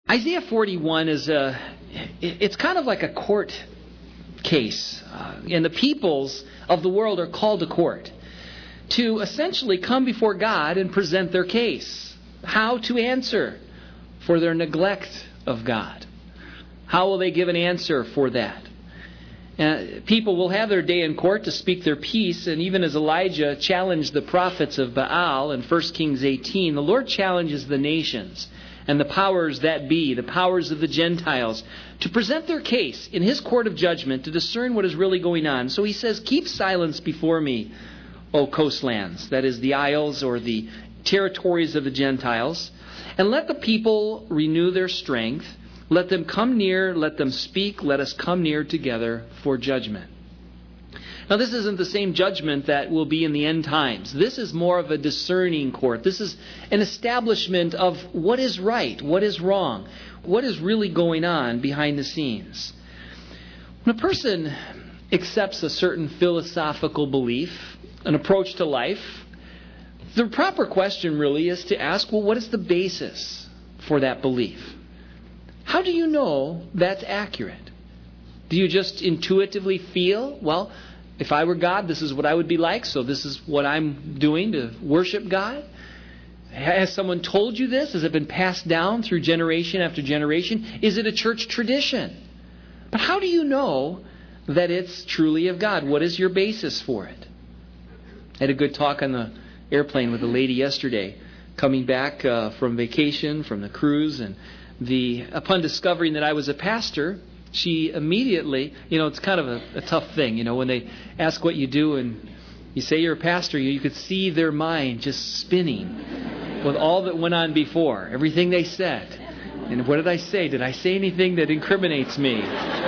Isaiah 41 it's kind of like a court case. And the peoples of the world are called to court to essentially come before God and present their case. How to answer for their neglect of God. How will they give an answer for that? People will have their day in court to speak their piece, and even as Elijah challenged the prophets of Baal in 1 Kings 18, the Lord challenges the nations and the powers that be, the powers of the Gentiles, to present their case in His court of judgment to discern what is really going on. So He says, "Keep silence before me, O coastlands," that is the isles or the territories of the Gentiles, "and let the people renew their strength. Let them come near, let them speak, let us come near together for judgment." Now, this isn't the same judgment that will be in the end times. This is more of a discerning court. This is an establishment of what is right, what is wrong, what is really going on behind the scenes. When a person accepts a certain philosophical belief, an approach to life, the proper question really is to ask, well, what is the basis for that belief? How do you know that's accurate? Do you just intuitively feel, well, if I were God, this is what I would be like, so this is what I'm doing to worship God? Has someone told you this? Has it been passed down through generation after generation? Is it a church tradition? But how do you know that it's truly of God? What is your basis for it? I had a good talk on the airplane with a lady yesterday, coming back from vacation, from the cruise, and upon discovering that I was a pastor, she immediately, it's kind of a tough thing, when they ask what you do and you say you're a pastor, you could see their mind just spinning with all that went on before, everything they said. And what did I say? Did I say anything that incriminates me?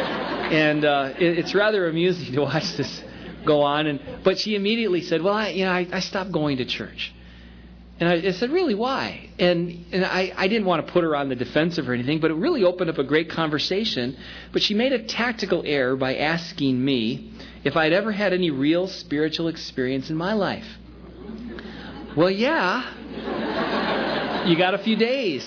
And it's rather amusing to watch this go on. But she immediately said, well, I stopped going to church. And I said, really, why? And I didn't want to put her on the defensive or anything, but it really opened up a great conversation. But she made a tactical error by asking me if I'd ever had any real spiritual experience in my life. Well, yeah. You got a few days.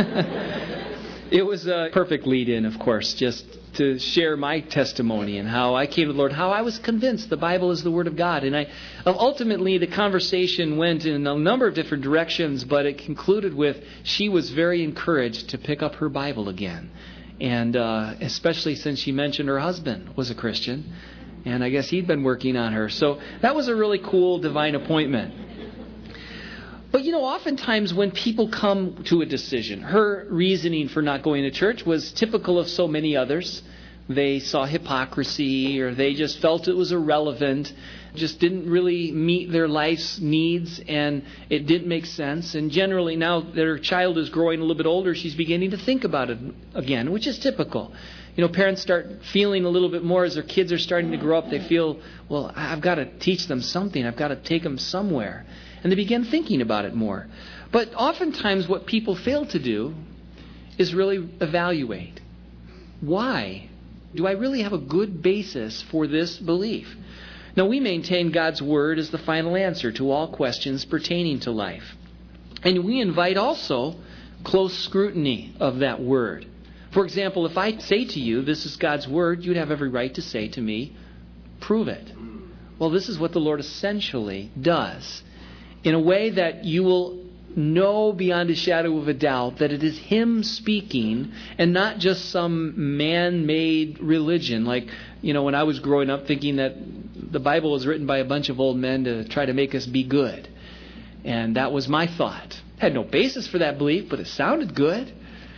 It was a perfect lead-in, of course, just to share my testimony and how I came to the Lord, how I was convinced the Bible is the Word of God. And ultimately, the conversation went in a number of different directions, but it concluded with she was very encouraged to pick up her Bible again. And especially since she mentioned her husband was a Christian, and I guess he'd been working on her. So that was a really cool divine appointment. But oftentimes when people come to a decision, her reasoning for not going to church was typical of so many others. They saw hypocrisy, or they just felt it was irrelevant, just didn't really meet their life's needs, and it didn't make sense. And generally, now that her child is growing a little bit older, she's beginning to think about it again, which is typical. Parents start feeling a little bit more as their kids are starting to grow up. They feel, well, I've got to teach them something. I've got to take them somewhere. And they begin thinking about it more. But oftentimes what people fail to do is really evaluate. Why? Do I really have a good basis for this belief? Now, we maintain God's Word as the final answer to all questions pertaining to life. And we invite also close scrutiny of that Word. For example, if I say to you, this is God's Word, you'd have every right to say to me, prove it. Well, this is what the Lord essentially does, in a way that you will know beyond a shadow of a doubt that it is Him speaking and not just some man-made religion. Like, when I was growing up thinking that the Bible was written by a bunch of old men to try to make us be good. And that was my thought. I had no basis for that belief, but it sounded good.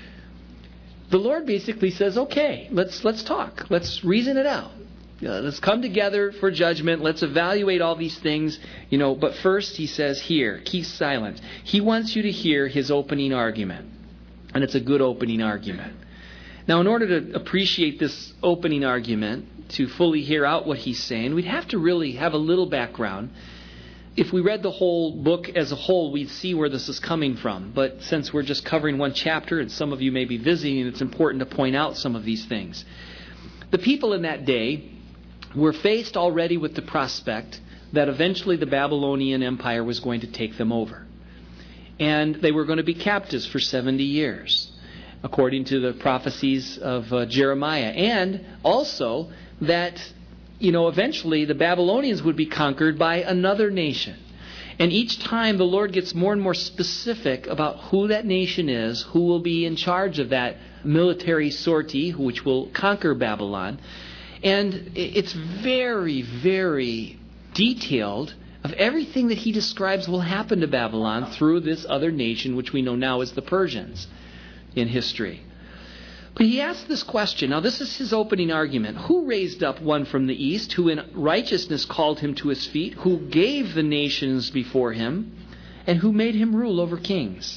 The Lord basically says, okay, let's talk. Let's reason it out. Let's come together for judgment. Let's evaluate all these things. But first He says here, keep silent. He wants you to hear His opening argument. And it's a good opening argument. Now, in order to appreciate this opening argument, to fully hear out what He's saying, we'd have to really have a little background. If we read the whole book as a whole, we'd see where this is coming from. But since we're just covering one chapter, and some of you may be visiting, it's important to point out some of these things. The people in that day were faced already with the prospect that eventually the Babylonian Empire was going to take them over. And they were going to be captives for 70 years. according to the prophecies of Jeremiah. And also that, eventually the Babylonians would be conquered by another nation. And each time the Lord gets more and more specific about who that nation is, who will be in charge of that military sortie, which will conquer Babylon. And it's very, very detailed of everything that he describes will happen to Babylon through this other nation, which we know now as the Persians in history. But he asks this question. Now, this is his opening argument. Who raised up one from the east, who in righteousness called him to his feet, who gave the nations before him, and who made him rule over kings?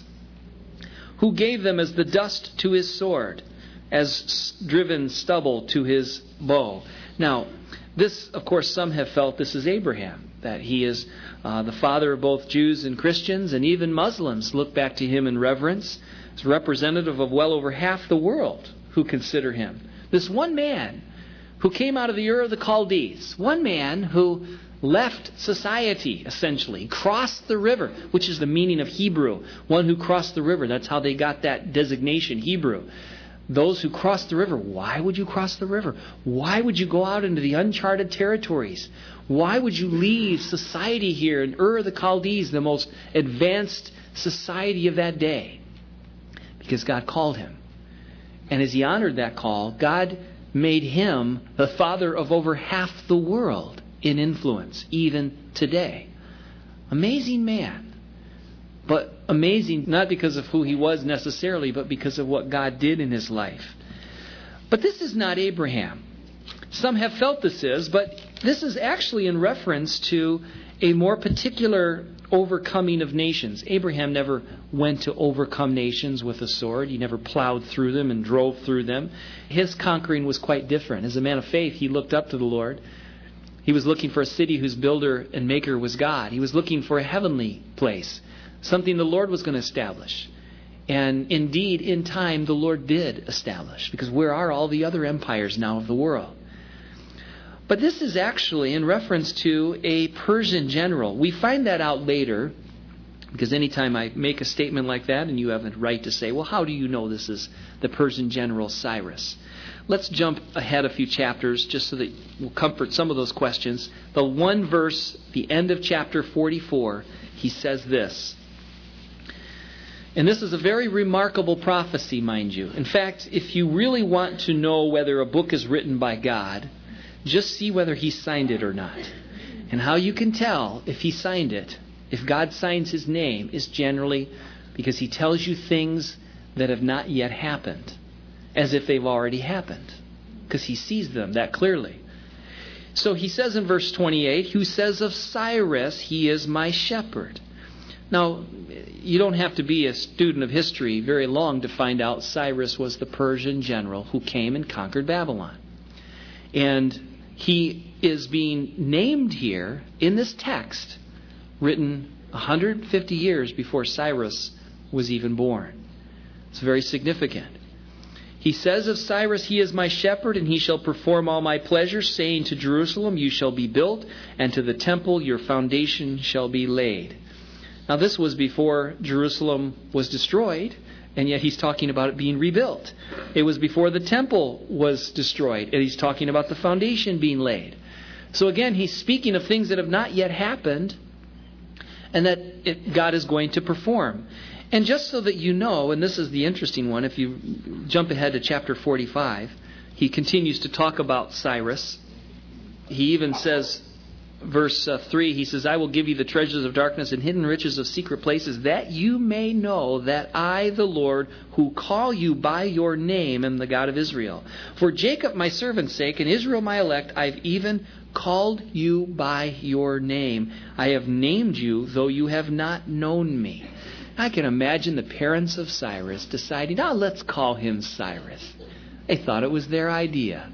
Who gave them as the dust to his sword, as driven stubble to his bow? Now, this, of course, some have felt this is Abraham, that he is the father of both Jews and Christians, and even Muslims look back to him in reverence. He's representative of well over half the world who consider him. This one man who came out of the Ur of the Chaldees, one man who left society, essentially, crossed the river, which is the meaning of Hebrew, one who crossed the river. That's how they got that designation, Hebrew. Those who cross the river. Why would you cross the river? Why would you go out into the uncharted territories? Why would you leave society here in Ur of the Chaldees, the most advanced society of that day? Because God called him. And as he honored that call, God made him the father of over half the world in influence, even today. Amazing man. But amazing not because of who he was necessarily, but because of what God did in his life. But this is not Abraham. Some have felt this is, but this is actually in reference to a more particular overcoming of nations. Abraham never went to overcome nations with a sword. He never plowed through them and drove through them. His conquering was quite different. As a man of faith, he looked up to the Lord. He was looking for a city whose builder and maker was God. He was looking for a heavenly place, something the Lord was going to establish. And indeed, in time, the Lord did establish, because where are all the other empires now of the world? But this is actually in reference to a Persian general. We find that out later, because anytime I make a statement like that, and you have a right to say, well, how do you know this is the Persian general Cyrus? Let's jump ahead a few chapters just so that we'll comfort some of those questions. The one verse, the end of chapter 44, he says this. And this is a very remarkable prophecy, mind you. In fact, if you really want to know whether a book is written by God, just see whether he signed it or not. And how you can tell if he signed it, if God signs his name, is generally because he tells you things that have not yet happened, as if they've already happened, because he sees them that clearly. So he says in verse 28, who says of Cyrus, he is my shepherd. Now, you don't have to be a student of history very long to find out Cyrus was the Persian general who came and conquered Babylon. And he is being named here in this text, written 150 years before Cyrus was even born. It's very significant. He says of Cyrus, he is my shepherd, and he shall perform all my pleasures, saying to Jerusalem, you shall be built, and to the temple your foundation shall be laid. Now this was before Jerusalem was destroyed, and yet he's talking about it being rebuilt. It was before the temple was destroyed, and he's talking about the foundation being laid. So again, he's speaking of things that have not yet happened, and that God is going to perform. And just so that you know, and this is the interesting one, if you jump ahead to chapter 45, he continues to talk about Cyrus. He even says, verse 3, he says, I will give you the treasures of darkness and hidden riches of secret places, that you may know that I, the Lord, who call you by your name, am the God of Israel. For Jacob my servant's sake, and Israel my elect, I've even called you by your name. I have named you, though you have not known me. I can imagine the parents of Cyrus deciding, let's call him Cyrus. They thought it was their idea.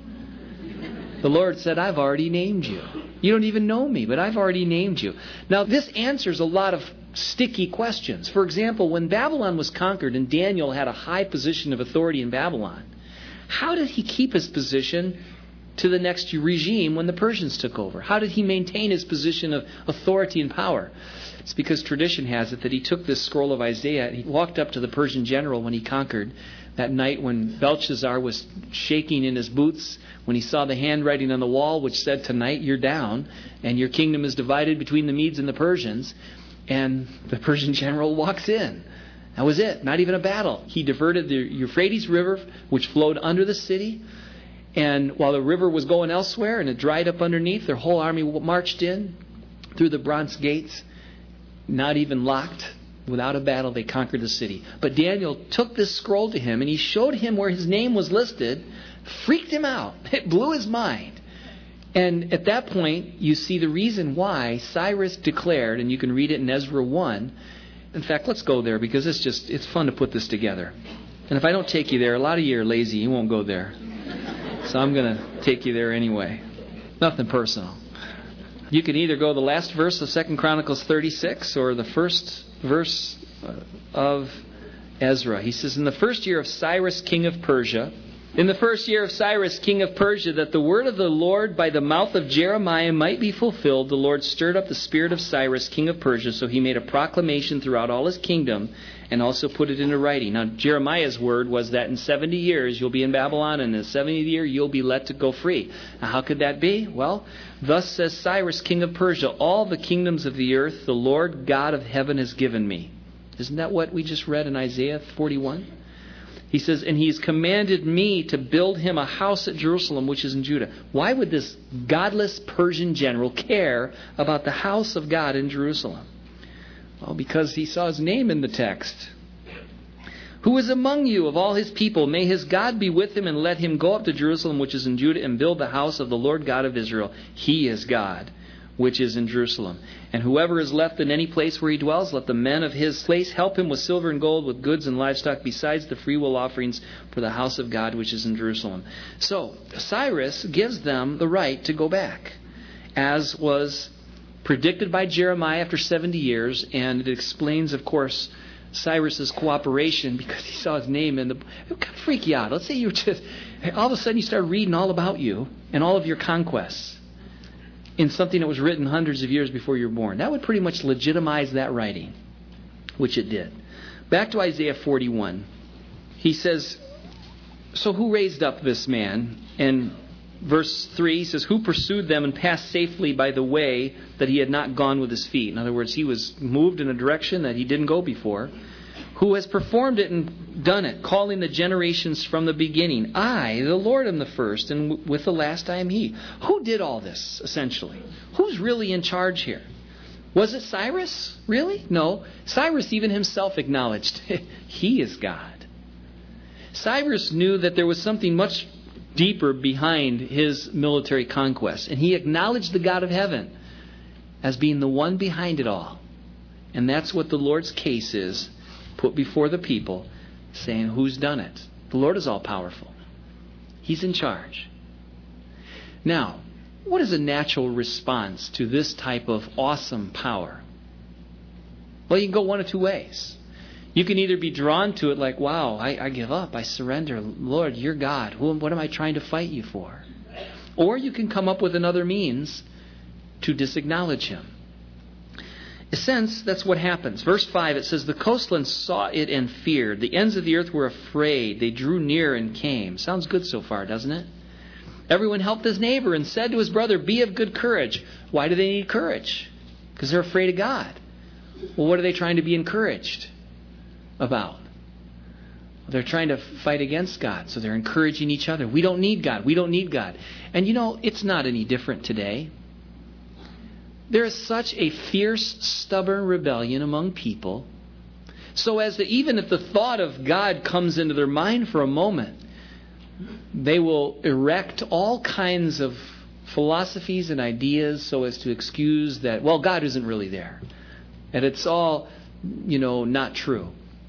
The Lord said, I've already named you. You don't even know me, but I've already named you. Now, this answers a lot of sticky questions. For example, when Babylon was conquered and Daniel had a high position of authority in Babylon, how did he keep his position to the next regime when the Persians took over? How did he maintain his position of authority and power? It's because tradition has it that he took this scroll of Isaiah and he walked up to the Persian general when he conquered that night when Belshazzar was shaking in his boots when he saw the handwriting on the wall which said, "Tonight you're down and your kingdom is divided between the Medes and the Persians." And the Persian general walks in. That was it. Not even a battle. He diverted the Euphrates River, which flowed under the city. And while the river was going elsewhere and it dried up underneath, their whole army marched in through the bronze gates, not even locked. Without a battle, they conquered the city. But Daniel took this scroll to him and he showed him where his name was listed, freaked him out. It blew his mind. And at that point, you see the reason why Cyrus declared, and you can read it in Ezra 1. In fact, let's go there because it's fun to put this together. And if I don't take you there, a lot of you are lazy. You won't go there. So I'm going to take you there anyway. Nothing personal. You can either go the last verse of 2 Chronicles 36 or the first verse of Ezra. He says, "In the first year of Cyrus, king of Persia, that the word of the Lord by the mouth of Jeremiah might be fulfilled, the Lord stirred up the spirit of Cyrus, king of Persia, so he made a proclamation throughout all his kingdom and also put it into writing." Now, Jeremiah's word was that in 70 years you'll be in Babylon, and in the 70th year you'll be let to go free. Now, how could that be? Well, thus says Cyrus, king of Persia, "All the kingdoms of the earth the Lord God of heaven has given me." Isn't that what we just read in Isaiah 41? He says, "And he's commanded me to build him a house at Jerusalem, which is in Judah." Why would this godless Persian general care about the house of God in Jerusalem? Well, because he saw his name in the text. "Who is among you of all his people? May his God be with him, and let him go up to Jerusalem, which is in Judah, and build the house of the Lord God of Israel. He is God, which is in Jerusalem. And whoever is left in any place where he dwells, let the men of his place help him with silver and gold, with goods and livestock, besides the freewill offerings for the house of God, which is in Jerusalem." So Cyrus gives them the right to go back, as was predicted by Jeremiah after 70 years. And it explains, of course, Cyrus's cooperation because he saw his name in the... It kind of freak you out. Let's say you just... all of a sudden you start reading all about you and all of your conquests in something that was written hundreds of years before you were born. That would pretty much legitimize that writing, which it did. Back to Isaiah 41. He says, "So who raised up this man?" And verse 3 he says, "Who pursued them and passed safely by the way that he had not gone with his feet?" In other words, he was moved in a direction that he didn't go before. "Who has performed it and done it, calling the generations from the beginning? I, the Lord, am the first, and with the last I am he." Who did all this, essentially? Who's really in charge here? Was it Cyrus? Really? No. Cyrus even himself acknowledged he is God. Cyrus knew that there was something much deeper behind his military conquest, and he acknowledged the God of heaven as being the one behind it all. And that's what the Lord's case is, put before the people, saying, who's done it? The Lord is all powerful. He's in charge. Now, what is a natural response to this type of awesome power? Well, you can go one of two ways. You can either be drawn to it like, wow, I give up, I surrender. Lord, you're God. What am I trying to fight you for? Or you can come up with another means to disacknowledge him. In a sense, that's what happens. Verse 5, it says, the coastlands saw it and feared. The ends of the earth were afraid. They drew near and came. Sounds good so far, doesn't it? Everyone helped his neighbor and said to his brother, be of good courage. Why do they need courage? Because they're afraid of God. Well, what are they trying to be encouraged about? They're trying to fight against God, so they're encouraging each other. We don't need God. We don't need God. And you know, it's not any different today. There is such a fierce, stubborn rebellion among people, so as that even if the thought of God comes into their mind for a moment, they will erect all kinds of philosophies and ideas so as to excuse that, well, God isn't really there. And it's all, not true.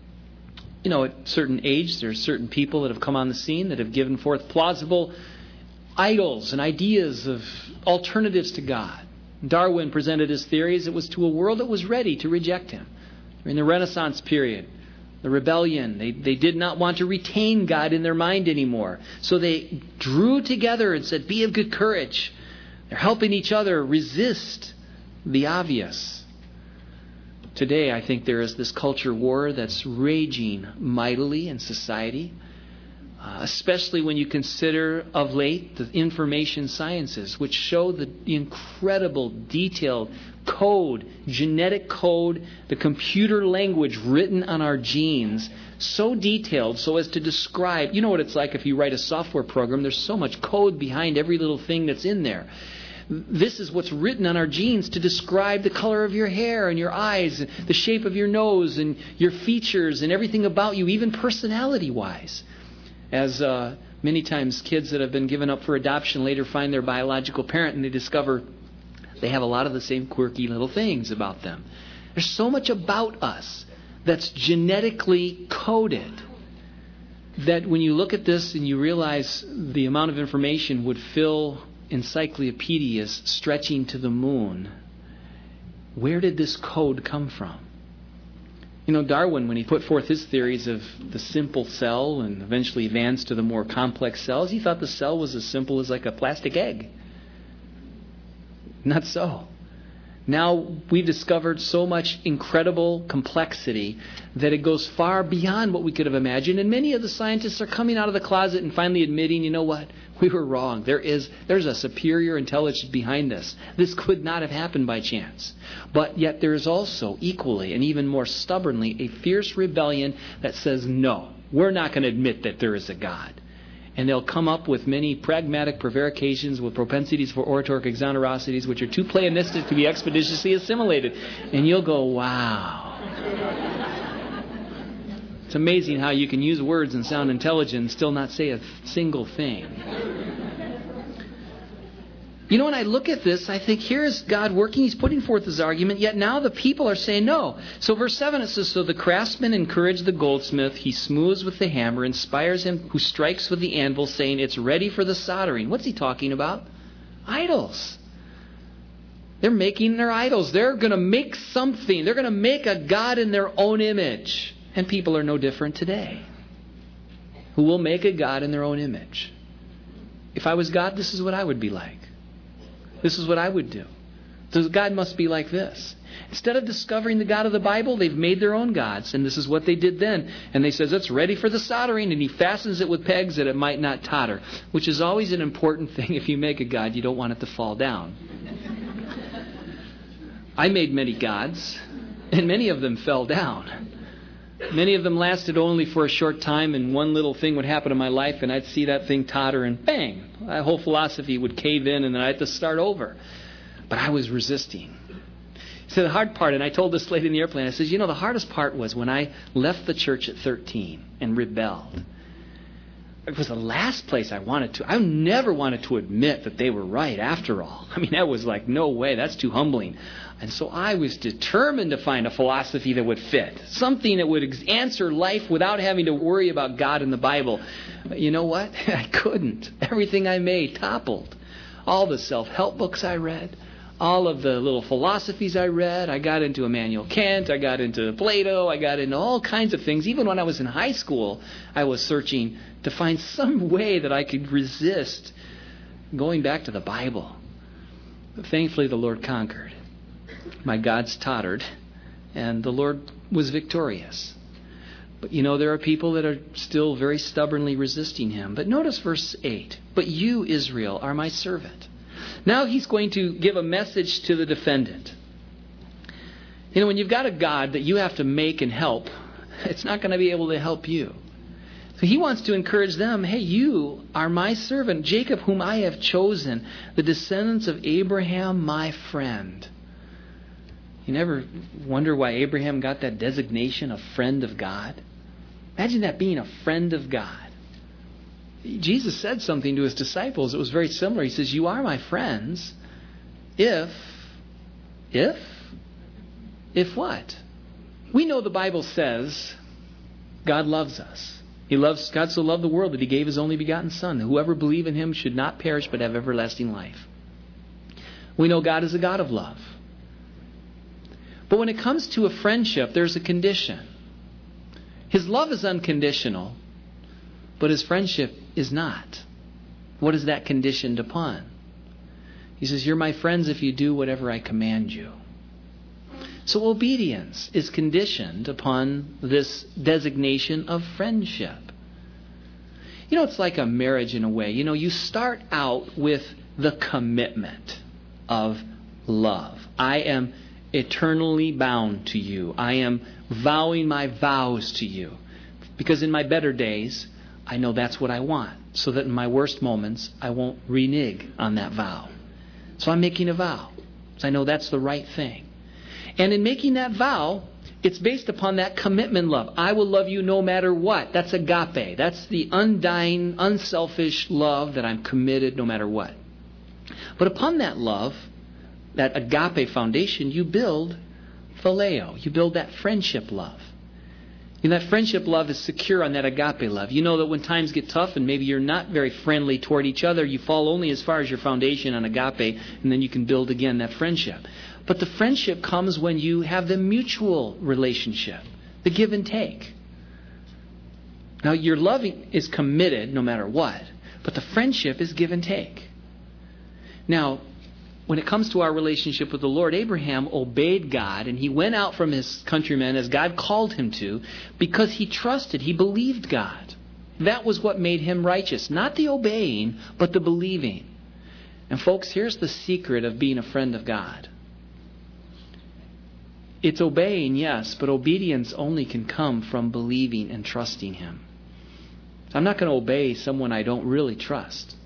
At a certain age, there are certain people that have come on the scene that have given forth plausible idols and ideas of alternatives to God. Darwin presented his theories. It was to a world that was ready to reject him. In the Renaissance period, the rebellion. They did not want to retain God in their mind anymore. So they drew together and said, be of good courage. They're helping each other resist the obvious. Today, I think there is this culture war that's raging mightily in society, especially when you consider of late the information sciences, which show the incredible detailed code, genetic code, the computer language written on our genes, so detailed so as to describe, you know what it's like if you write a software program, there's so much code behind every little thing that's in there. This is what's written on our genes to describe the color of your hair and your eyes, and the shape of your nose and your features and everything about you, even personality-wise. As many times kids that have been given up for adoption later find their biological parent and they discover they have a lot of the same quirky little things about them. There's so much about us that's genetically coded that when you look at this and you realize the amount of information would fill encyclopedias stretching to the moon, where did this code come from? You know, Darwin, when he put forth his theories of the simple cell and eventually advanced to the more complex cells, he thought the cell was as simple as like a plastic egg. Not so. Now we've discovered so much incredible complexity that it goes far beyond what we could have imagined. And many of the scientists are coming out of the closet and finally admitting, you know what? We were wrong. There's a superior intelligence behind this. This could not have happened by chance. But yet there is also equally and even more stubbornly a fierce rebellion that says, no, we're not going to admit that there is a God. And they'll come up with many pragmatic prevarications with propensities for oratoric exonerosities, which are too pleonistic to be expeditiously assimilated. And you'll go, wow. It's amazing how you can use words and sound intelligent and still not say a single thing. You know, when I look at this, I think here's God working. He's putting forth his argument, yet now the people are saying no. So verse 7, it says, so the craftsman encouraged the goldsmith. He smooths with the hammer, inspires him who strikes with the anvil, saying, it's ready for the soldering. What's he talking about? Idols. They're making their idols. They're going to make something. They're going to make a God in their own image. And people are no different today, who will make a God in their own image. If I was God, this is what I would be like. This is what I would do. So God must be like this. Instead of discovering the God of the Bible, they've made their own gods. And this is what they did then. And they says, it's ready for the soldering. And he fastens it with pegs that it might not totter. Which is always an important thing. If you make a God, you don't want it to fall down. I made many gods. And many of them fell down. Many of them lasted only for a short time, and one little thing would happen in my life, and I'd see that thing totter, and bang, that whole philosophy would cave in, and then I had to start over. But I was resisting. So the hard part, and I told this lady in the airplane, I said, you know, the hardest part was when I left the church at 13 and rebelled. It was the last place I wanted to. I never wanted to admit that they were right after all. I mean, that was like, no way, that's too humbling. And so I was determined to find a philosophy that would fit. Something that would answer life without having to worry about God in the Bible. But you know what? I couldn't. Everything I made toppled. All the self-help books I read. All of the little philosophies I read. I got into Immanuel Kant. I got into Plato. I got into all kinds of things. Even when I was in high school, I was searching to find some way that I could resist going back to the Bible. But thankfully, the Lord conquered. My gods tottered, and the Lord was victorious. But you know, there are people that are still very stubbornly resisting him. But notice verse 8. But you, Israel, are my servant. Now he's going to give a message to the defendant. You know, when you've got a God that you have to make and help, it's not going to be able to help you. So he wants to encourage them, hey, you are my servant, Jacob, whom I have chosen, the descendants of Abraham, my friend. You never wonder why Abraham got that designation of friend of God? Imagine that, being a friend of God. Jesus said something to his disciples. It was very similar. He says, you are my friends if what? We know the Bible says God loves us. God so loved the world that he gave his only begotten Son. Whoever believes in him should not perish but have everlasting life. We know God is a God of love. But when it comes to a friendship, there's a condition. His love is unconditional, but His friendship is not. What is that conditioned upon? He says, you're my friends if you do whatever I command you. So obedience is conditioned upon this designation of friendship. You know, it's like a marriage in a way. You know, you start out with the commitment of love. I am eternally bound to you. I am vowing my vows to you. Because in my better days, I know that's what I want. So that in my worst moments, I won't renege on that vow. So I'm making a vow. So I know that's the right thing. And in making that vow, it's based upon that commitment love. I will love you no matter what. That's agape. That's the undying, unselfish love that I'm committed no matter what. But upon that love, that agape foundation, you build phileo. You build that friendship love. And that friendship love is secure on that agape love. You know that when times get tough and maybe you're not very friendly toward each other, you fall only as far as your foundation on agape, and then you can build again that friendship. But the friendship comes when you have the mutual relationship, the give and take. Now, your loving is committed no matter what, but the friendship is give and take. Now, when it comes to our relationship with the Lord, Abraham obeyed God, and he went out from his countrymen as God called him to, because he trusted, he believed God. That was what made him righteous. Not the obeying, but the believing. And folks, here's the secret of being a friend of God. It's obeying, yes, but obedience only can come from believing and trusting Him. I'm not going to obey someone I don't really trust.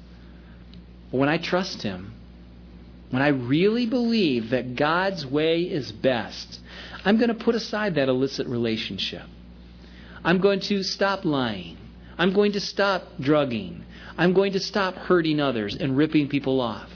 But when I trust Him, when I really believe that God's way is best, I'm going to put aside that illicit relationship. I'm going to stop lying. I'm going to stop drugging. I'm going to stop hurting others and ripping people off.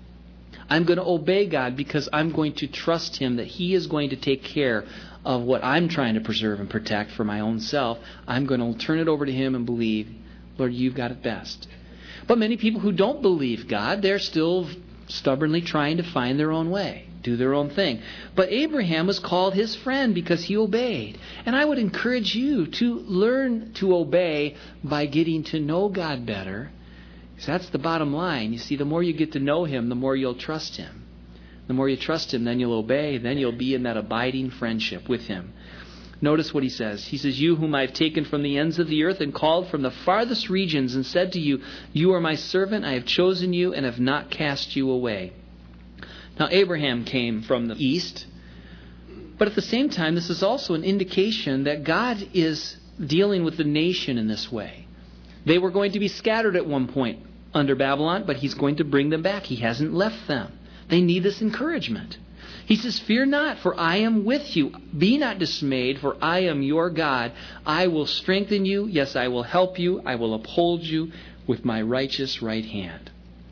I'm going to obey God because I'm going to trust Him that He is going to take care of what I'm trying to preserve and protect for my own self. I'm going to turn it over to Him and believe, Lord, You've got it best. But many people who don't believe God, they're still stubbornly trying to find their own way, do their own thing. But Abraham was called his friend because he obeyed. And I would encourage you to learn to obey by getting to know God better. So that's the bottom line. You see, the more you get to know Him, the more you'll trust Him. The more you trust Him, then you'll obey. Then you'll be in that abiding friendship with Him. Notice what he says. He says, you whom I have taken from the ends of the earth and called from the farthest regions and said to you, you are my servant, I have chosen you and have not cast you away. Now Abraham came from the east, but at the same time, this is also an indication that God is dealing with the nation in this way. They were going to be scattered at one point under Babylon, but He's going to bring them back. He hasn't left them. They need this encouragement. He says, fear not, for I am with you. Be not dismayed, for I am your God. I will strengthen you. Yes, I will help you. I will uphold you with my righteous right hand.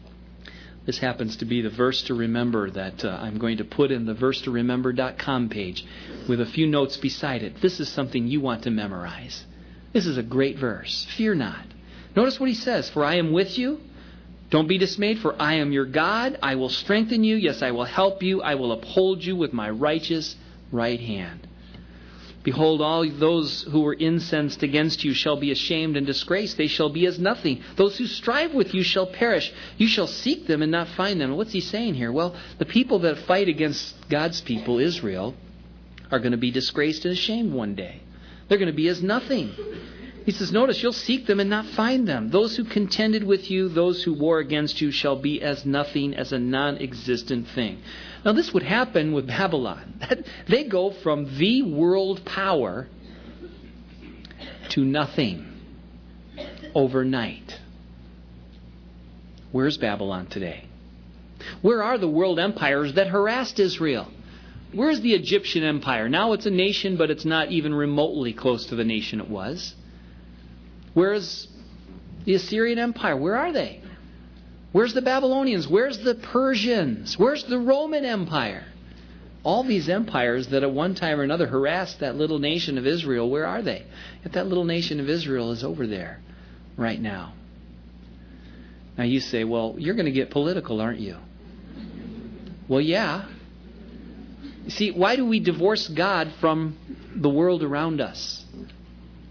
This happens to be the verse to remember that I'm going to put in the versetoremember.com page with a few notes beside it. This is something you want to memorize. This is a great verse. Fear not. Notice what he says, for I am with you. Don't be dismayed, for I am your God. I will strengthen you. Yes, I will help you. I will uphold you with my righteous right hand. Behold, all those who were incensed against you shall be ashamed and disgraced. They shall be as nothing. Those who strive with you shall perish. You shall seek them and not find them. What's he saying here? Well, the people that fight against God's people, Israel, are going to be disgraced and ashamed one day. They're going to be as nothing. He says, notice, you'll seek them and not find them. Those who contended with you, those who war against you, shall be as nothing, as a non-existent thing. Now, this would happen with Babylon. They go from the world power to nothing overnight. Where's Babylon today? Where are the world empires that harassed Israel? Where's the Egyptian empire? Now it's a nation, but it's not even remotely close to the nation it was. Where's the Assyrian Empire? Where are they? Where's the Babylonians? Where's the Persians? Where's the Roman Empire? All these empires that at one time or another harassed that little nation of Israel, where are they? Yet that little nation of Israel is over there right now. Now you say, well, you're going to get political, aren't you? Well, yeah. See, why do we divorce God from the world around us?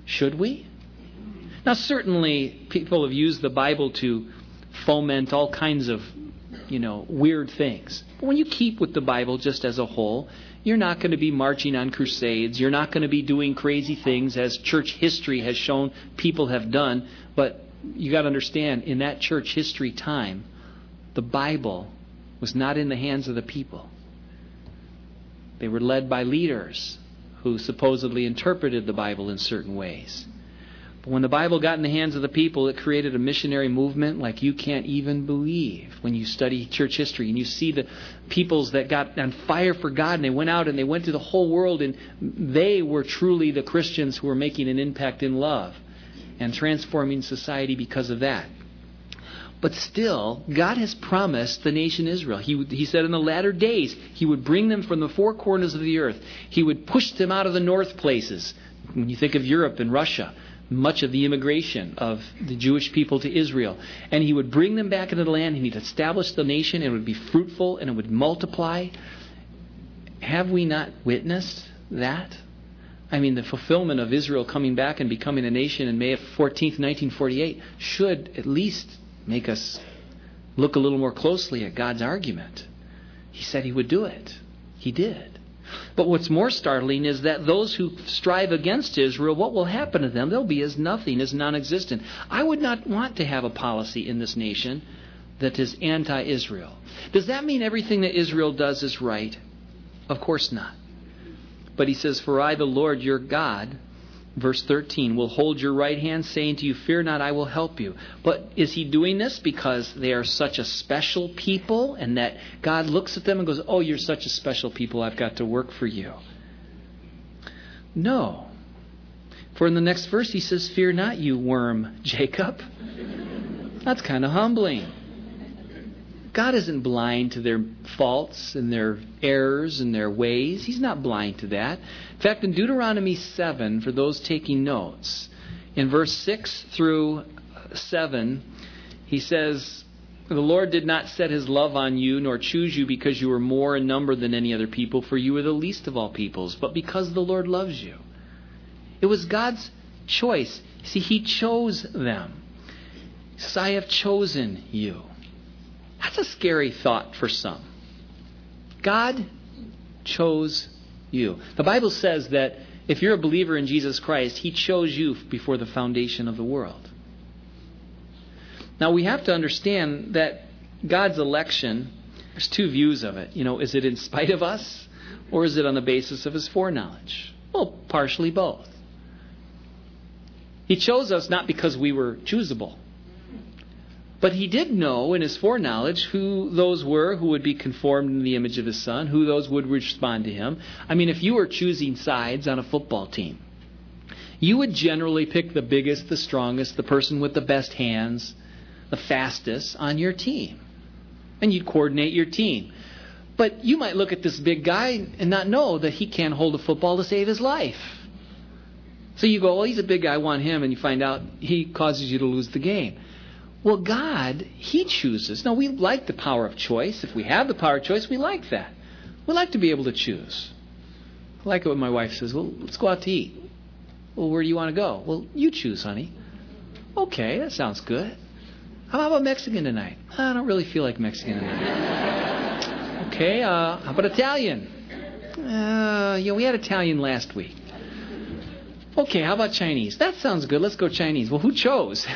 Should we? Now, certainly people have used the Bible to foment all kinds of, weird things. But when you keep with the Bible just as a whole, you're not going to be marching on crusades. You're not going to be doing crazy things as church history has shown people have done. But you got to understand, in that church history time, the Bible was not in the hands of the people. They were led by leaders who supposedly interpreted the Bible in certain ways. But when the Bible got in the hands of the people, it created a missionary movement like you can't even believe when you study church history and you see the peoples that got on fire for God and they went out and they went to the whole world and they were truly the Christians who were making an impact in love and transforming society because of that. But still, God has promised the nation Israel. He said in the latter days, He would bring them from the four corners of the earth. He would push them out of the north places. When you think of Europe and Russia, much of the immigration of the Jewish people to Israel. And He would bring them back into the land and He'd establish the nation. And it would be fruitful and it would multiply. Have we not witnessed that? I mean, the fulfillment of Israel coming back and becoming a nation in May 14th, 1948 should at least make us look a little more closely at God's argument. He said He would do it. He did. But what's more startling is that those who strive against Israel, what will happen to them? They'll be as nothing, as non-existent. I would not want to have a policy in this nation that is anti-Israel. Does that mean everything that Israel does is right? Of course not. But He says, "For I, the Lord your God," verse 13, "will hold your right hand, saying to you, fear not, I will help you." But is He doing this because they are such a special people and that God looks at them and goes, "Oh, you're such a special people, I've got to work for you"? No. For in the next verse He says, "Fear not, you worm, Jacob." That's kind of humbling. God isn't blind to their faults and their errors and their ways. He's not blind to that. In fact, in Deuteronomy 7, for those taking notes, in verse 6 through 7, He says, "The Lord did not set His love on you, nor choose you because you were more in number than any other people, for you were the least of all peoples, but because the Lord loves you." It was God's choice. See, He chose them. He says, "I have chosen you." That's a scary thought for some. God chose you. The Bible says that if you're a believer in Jesus Christ, He chose you before the foundation of the world. Now we have to understand that God's election, there's two views of it. Is it in spite of us or is it on the basis of His foreknowledge? Well, partially both. He chose us not because we were choosable. But He did know in His foreknowledge who those were who would be conformed in the image of His Son, who those would respond to Him. I mean, if you were choosing sides on a football team, you would generally pick the biggest, the strongest, the person with the best hands, the fastest on your team. And you'd coordinate your team. But you might look at this big guy and not know that he can't hold a football to save his life. So you go, well, he's a big guy, I want him, and you find out he causes you to lose the game. Well, God, He chooses. Now, we like the power of choice. If we have the power of choice, we like that. We like to be able to choose. I like it when my wife says, "Well, let's go out to eat." "Well, where do you want to go?" "Well, you choose, honey." "Okay, that sounds good. How about Mexican tonight?" "I don't really feel like Mexican tonight." "Okay, how about Italian?" We had Italian last week." "Okay, how about Chinese?" "That sounds good. Let's go Chinese." Well, who chose?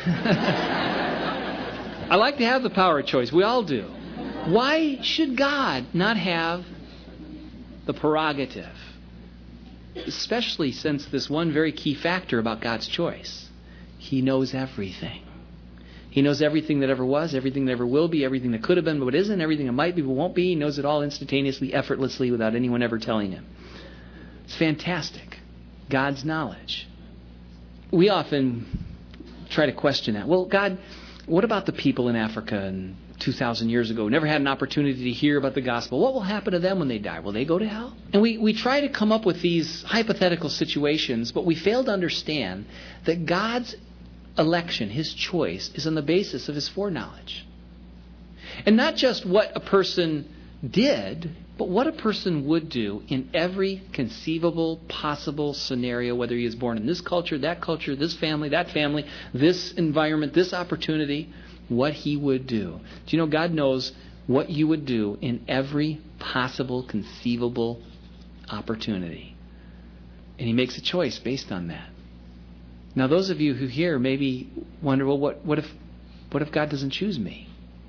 I like to have the power of choice. We all do. Why should God not have the prerogative? Especially since this one very key factor about God's choice. He knows everything. He knows everything that ever was, everything that ever will be, everything that could have been but isn't, everything that might be but won't be. He knows it all instantaneously, effortlessly, without anyone ever telling Him. It's fantastic. God's knowledge. We often try to question that. Well, God, what about the people in Africa 2,000 years ago who never had an opportunity to hear about the gospel? What will happen to them when they die? Will they go to hell? And we try to come up with these hypothetical situations, but we fail to understand that God's election, His choice, is on the basis of His foreknowledge. And not just what a person did but what a person would do in every conceivable, possible scenario, whether he is born in this culture, this family, that family, this environment, this opportunity, what he would do. Do you know God knows what you would do in every possible, conceivable opportunity? And he makes a choice based on that. Now, those of you who hear maybe wonder, well, what if God doesn't choose me?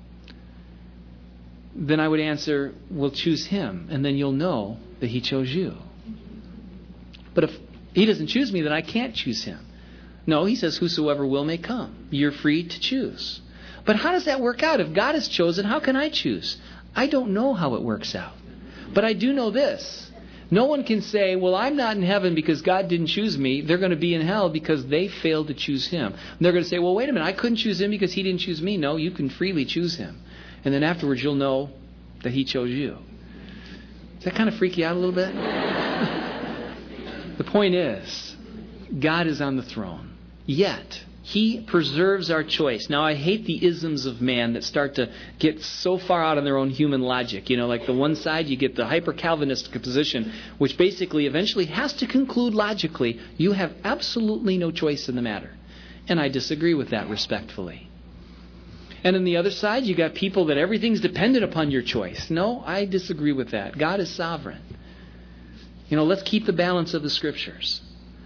Then I would answer, well, choose him, and then you'll know that he chose you. But if he doesn't choose me, then I can't choose him. No, he says, whosoever will may come. You're free to choose. But how does that work out? If God has chosen, how can I choose? I don't know how it works out. But I do know this. No one can say, well, I'm not in heaven because God didn't choose me. They're going to be in hell because they failed to choose him. And they're going to say, well, wait a minute, I couldn't choose him because he didn't choose me. No, you can freely choose him. And then afterwards you'll know that he chose you. Does that kind of freak you out a little bit? The point is, God is on the throne. Yet, he preserves our choice. Now, I hate the isms of man that start to get so far out on their own human logic. You know, like the one side, you get the hyper-Calvinistic position, which basically eventually has to conclude logically, you have absolutely no choice in the matter. And I disagree with that respectfully. And on the other side, you got people that everything's dependent upon your choice. No, I disagree with that. God is sovereign. You know, let's keep the balance of the Scriptures.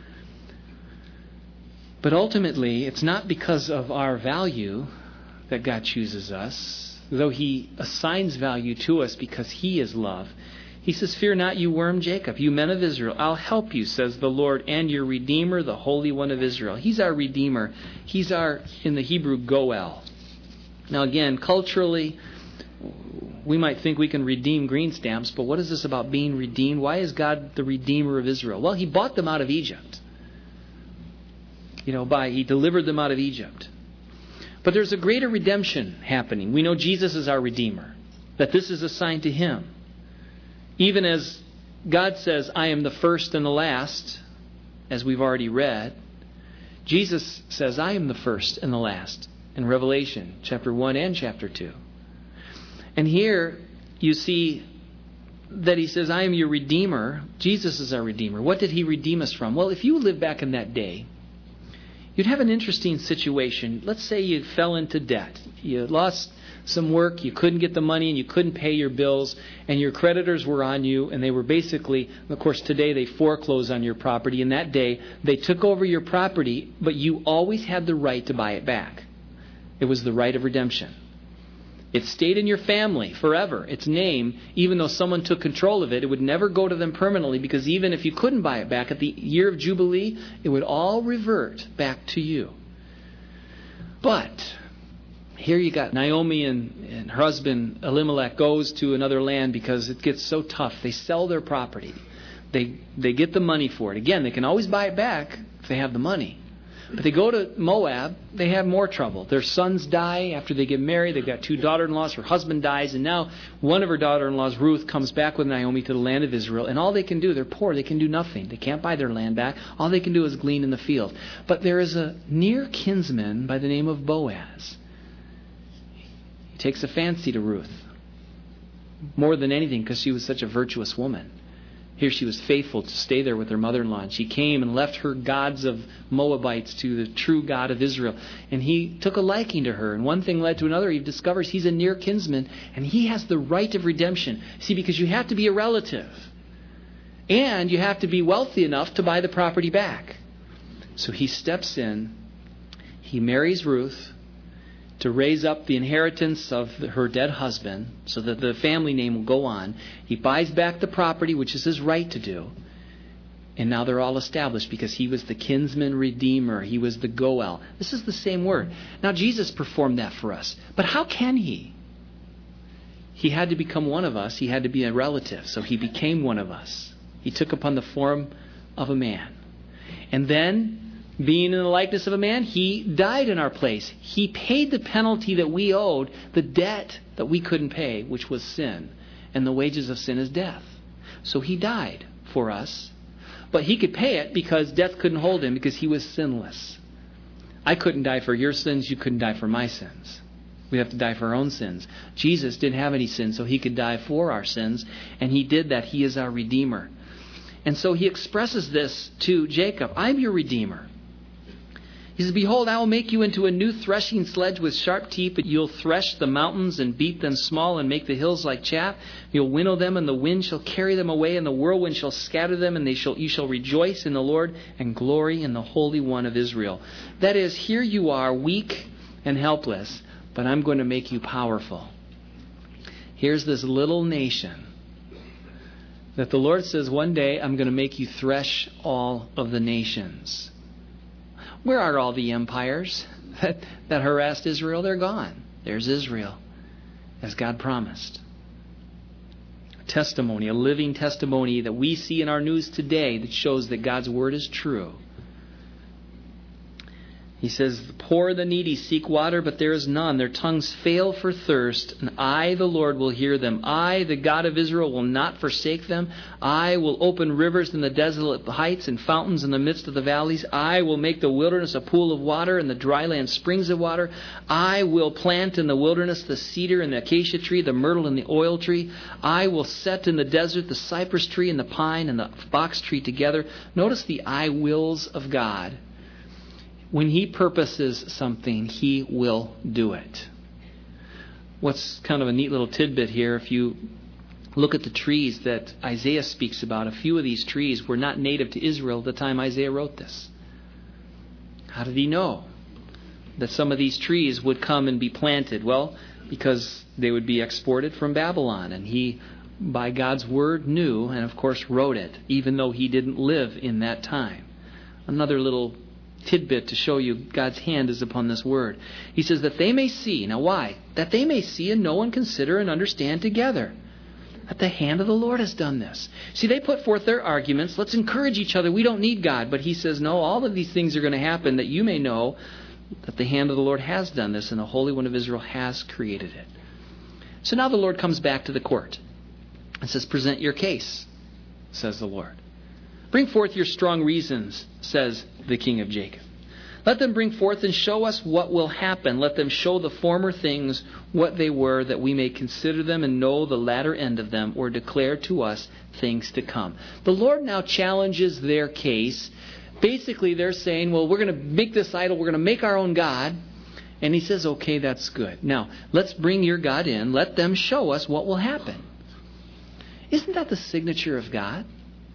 But ultimately, it's not because of our value that God chooses us, though he assigns value to us because he is love. He says, fear not, you worm Jacob, you men of Israel. I'll help you, says the Lord, and your Redeemer, the Holy One of Israel. He's our Redeemer. He's our, in the Hebrew, Goel. Now again, culturally, we might think we can redeem green stamps, but what is this about being redeemed? Why is God the Redeemer of Israel? Well, he bought them out of Egypt. You know, he delivered them out of Egypt. But there's a greater redemption happening. We know Jesus is our Redeemer, that this is assigned to him. Even as God says, I am the first and the last, as we've already read, Jesus says, I am the first and the last, in Revelation chapter 1 and chapter 2. And here you see that he says, I am your Redeemer. Jesus is our Redeemer. What did he redeem us from? Well, if you live back in that day, you'd have an interesting situation. Let's say you fell into debt. You lost some work, you couldn't get the money, and you couldn't pay your bills, and your creditors were on you, and they were basically, of course, today they foreclose on your property. In that day, they took over your property, but you always had the right to buy it back. It was the right of redemption. It stayed in your family forever. Its name, even though someone took control of it, it would never go to them permanently, because even if you couldn't buy it back at the year of Jubilee, it would all revert back to you. But here you got Naomi and her husband Elimelech goes to another land because it gets so tough. They sell their property. They get the money for it. Again, they can always buy it back if they have the money. But they go to Moab, they have more trouble. Their sons die after they get married. They've got 2 daughter-in-laws. Her husband dies. And now one of her daughter-in-laws, Ruth, comes back with Naomi to the land of Israel. And all they can do, they're poor. They can do nothing. They can't buy their land back. All they can do is glean in the field. But there is a near kinsman by the name of Boaz. He takes a fancy to Ruth. More than anything because she was such a virtuous woman. Here she was faithful to stay there with her mother-in-law. And she came and left her gods of Moabites to the true God of Israel. And he took a liking to her. And one thing led to another. He discovers he's a near kinsman. And he has the right of redemption. See, because you have to be a relative. And you have to be wealthy enough to buy the property back. So he steps in. He marries Ruth to raise up the inheritance of her dead husband so that the family name will go on. He buys back the property, which is his right to do. And now they're all established because he was the kinsman redeemer. He was the Goel. This is the same word. Now Jesus performed that for us. But how can he? He had to become one of us. He had to be a relative. So he became one of us. He took upon the form of a man. And then, being in the likeness of a man, he died in our place. He paid the penalty that we owed, the debt that we couldn't pay, which was sin. And the wages of sin is death. So he died for us. But he could pay it because death couldn't hold him because he was sinless. I couldn't die for your sins. You couldn't die for my sins. We have to die for our own sins. Jesus didn't have any sins, so He could die for our sins, and He did that. He is our Redeemer. And so He expresses this to Jacob. I'm your Redeemer. He says, behold, I will make you into a new threshing sledge with sharp teeth. You'll thresh the mountains and beat them small and make the hills like chaff. You'll winnow them, and the wind shall carry them away, and the whirlwind shall scatter them, and you shall rejoice in the Lord and glory in the Holy One of Israel. That is, here you are, weak and helpless, but I'm going to make you powerful. Here's this little nation that the Lord says, one day I'm going to make you thresh all of the nations. Where are all the empires that harassed Israel? They're gone. There's Israel, as God promised. A testimony, a living testimony that we see in our news today that shows that God's Word is true. He says, the poor and the needy seek water, but there is none. Their tongues fail for thirst, and I, the Lord, will hear them. I, the God of Israel, will not forsake them. I will open rivers in the desolate heights and fountains in the midst of the valleys. I will make the wilderness a pool of water and the dry land springs of water. I will plant in the wilderness the cedar and the acacia tree, the myrtle and the oil tree. I will set in the desert the cypress tree and the pine and the box tree together. Notice the I wills of God. When He purposes something, He will do it. What's kind of a neat little tidbit here, if you look at the trees that Isaiah speaks about, a few of these trees were not native to Israel at the time Isaiah wrote this. How did he know that some of these trees would come and be planted? Well, because they would be exported from Babylon. And he, by God's word, knew and, of course, wrote it, even though he didn't live in that time. Another little tidbit to show you God's hand is upon this word. He says that they may see. Now why? That they may see and know and consider and understand together that the hand of the Lord has done this. See, they put forth their arguments. Let's encourage each other. We don't need God. But He says, no, all of these things are going to happen that you may know that the hand of the Lord has done this and the Holy One of Israel has created it. So now the Lord comes back to the court and says, present your case, says the Lord. Bring forth your strong reasons, says the King of Jacob. Let them bring forth and show us what will happen. Let them show the former things what they were, that we may consider them and know the latter end of them, or declare to us things to come. The Lord now challenges their case. Basically, they're saying, well, we're going to make this idol. We're going to make our own God. And He says, okay, that's good. Now, let's bring your God in. Let them show us what will happen. Isn't that the signature of God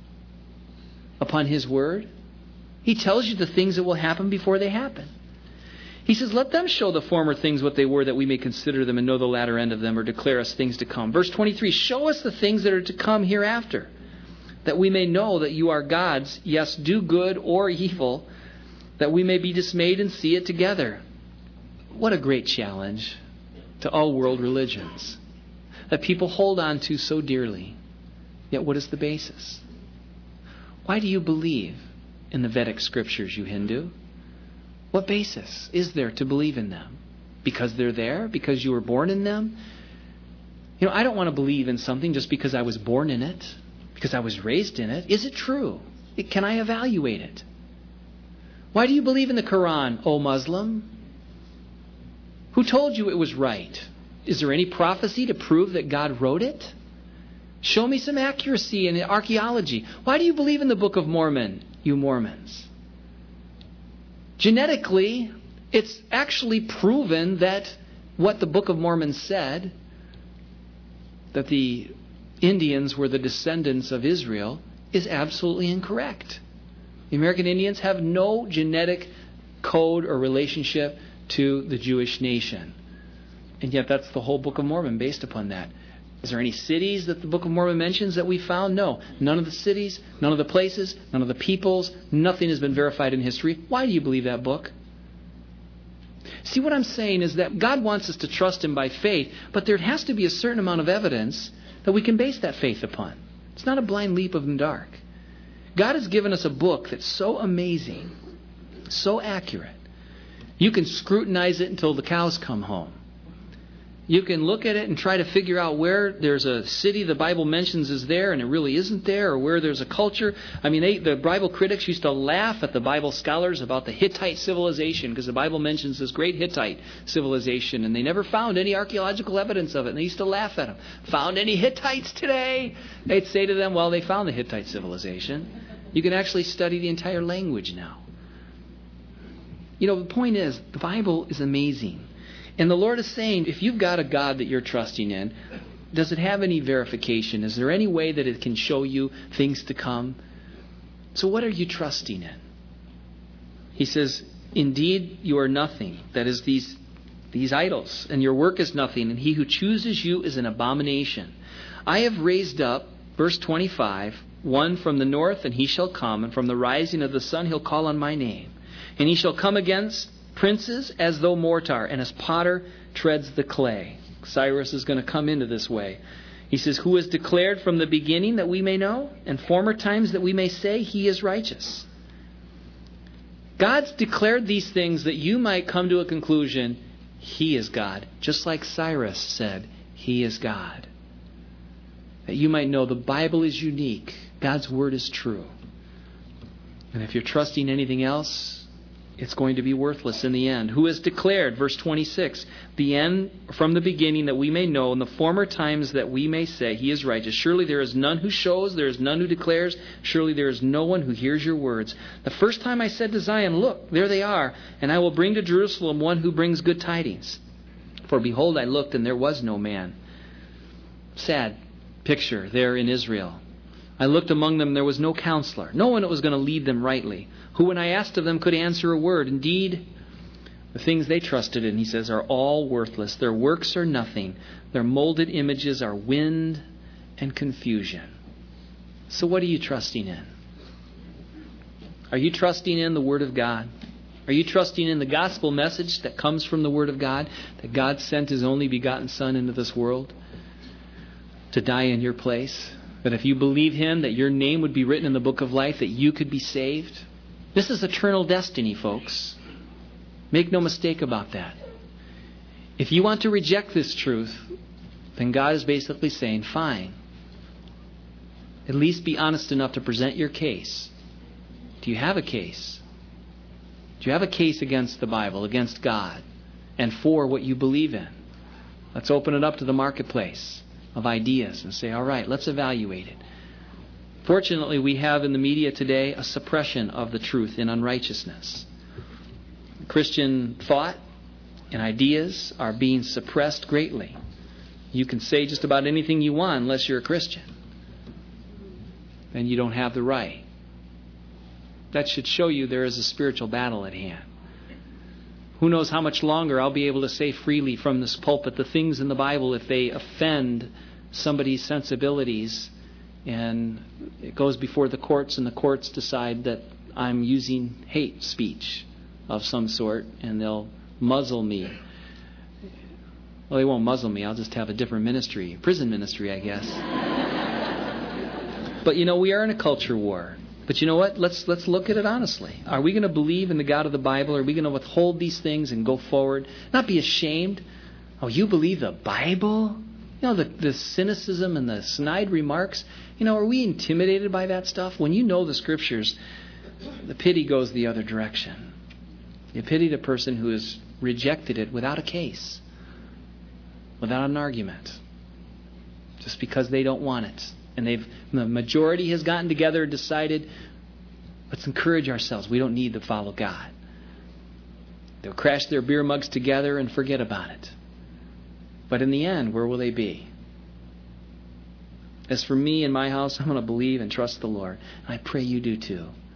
upon His word? He tells you the things that will happen before they happen. He says, let them show the former things what they were, that we may consider them and know the latter end of them, or declare us things to come. Verse 23, show us the things that are to come hereafter, that we may know that you are gods, yes, do good or evil, that we may be dismayed and see it together. What a great challenge to all world religions that people hold on to so dearly. Yet what is the basis? Why do you believe in the Vedic scriptures, you Hindu? What basis is there to believe in them? Because they're there? Because you were born in them? You know, I don't want to believe in something just because I was born in it, because I was raised in it. Is it true? Can I evaluate it? Why do you believe in the Quran, O Muslim? Who told you it was right? Is there any prophecy to prove that God wrote it? Show me some accuracy in archaeology. Why do you believe in the Book of Mormon, you Mormons? Genetically, it's actually proven that what the Book of Mormon said, that the Indians were the descendants of Israel, is absolutely incorrect. The American Indians have no genetic code or relationship to the Jewish nation. And yet that's the whole Book of Mormon based upon that. Is there any cities that the Book of Mormon mentions that we found? No. None of the cities, none of the places, none of the peoples, nothing has been verified in history. Why do you believe that book? See, what I'm saying is that God wants us to trust Him by faith, but there has to be a certain amount of evidence that we can base that faith upon. It's not a blind leap of the dark. God has given us a book that's so amazing, so accurate. You can scrutinize it until the cows come home. You can look at it and try to figure out where there's a city the Bible mentions is there and it really isn't there, or where there's a culture. I mean, the Bible critics used to laugh at the Bible scholars about the Hittite civilization, because the Bible mentions this great Hittite civilization, and they never found any archaeological evidence of it. And they used to laugh at them. Found any Hittites today? They'd say to them, well, they found the Hittite civilization. You can actually study the entire language now. You know, the point is, the Bible is amazing. And the Lord is saying, if you've got a God that you're trusting in, does it have any verification? Is there any way that it can show you things to come? So what are you trusting in? He says, indeed, you are nothing. That is these idols. And your work is nothing. And he who chooses you is an abomination. I have raised up, verse 25, one from the north, and he shall come. And from the rising of the sun he'll call on my name. And he shall come against princes as though mortar, and as potter treads the clay. Cyrus is going to come into this way. He says, who has declared from the beginning that we may know, and former times that we may say he is righteous. God's declared these things that you might come to a conclusion, he is God. Just like Cyrus said, he is God. That you might know the Bible is unique. God's word is true. And if you're trusting anything else, it's going to be worthless in the end. Who has declared, verse 26, the end from the beginning that we may know, in the former times that we may say, he is righteous. Surely there is none who shows, there is none who declares. Surely there is no one who hears your words. The first time I said to Zion, look, there they are, and I will bring to Jerusalem one who brings good tidings. For behold, I looked, and there was no man. Sad picture there in Israel. I looked among them, there was no counselor, no one that was going to lead them rightly, who when I asked of them could answer a word. Indeed, the things they trusted in, he says, are all worthless. Their works are nothing. Their molded images are wind and confusion. So what are you trusting in? Are you trusting in the Word of God? Are you trusting in the gospel message that comes from the Word of God, that God sent His only begotten Son into this world to die in your place? That if you believe Him, that your name would be written in the book of life, that you could be saved? This is eternal destiny, folks. Make no mistake about that. If you want to reject this truth, then God is basically saying, fine. At least be honest enough to present your case. Do you have a case? Do you have a case against the Bible, against God, and for what you believe in? Let's open it up to the marketplace of ideas and say, all right, let's evaluate it. Fortunately, we have in the media today a suppression of the truth in unrighteousness. Christian thought and ideas are being suppressed greatly. You can say just about anything you want unless you're a Christian. And you don't have the right. That should show you there is a spiritual battle at hand. Who knows how much longer I'll be able to say freely from this pulpit the things in the Bible if they offend somebody's sensibilities, and it goes before the courts, and the courts decide that I'm using hate speech of some sort, and they'll muzzle me. Well, they won't muzzle me. I'll just have a different ministry, prison ministry, I guess. But you know, we are in a culture war. But you know what? Let's look at it honestly. Are we going to believe in the God of the Bible? Are we going to withhold these things and go forward? Not be ashamed. Oh, you believe the Bible? You know, the cynicism and the snide remarks. You know, are we intimidated by that stuff? When you know the Scriptures, the pity goes the other direction. You pity the person who has rejected it without a case, without an argument, just because they don't want it. And the majority has gotten together and decided, let's encourage ourselves. We don't need to follow God. They'll crash their beer mugs together and forget about it. But in the end, where will they be? As for me and my house, I'm going to believe and trust the Lord. And I pray you do too.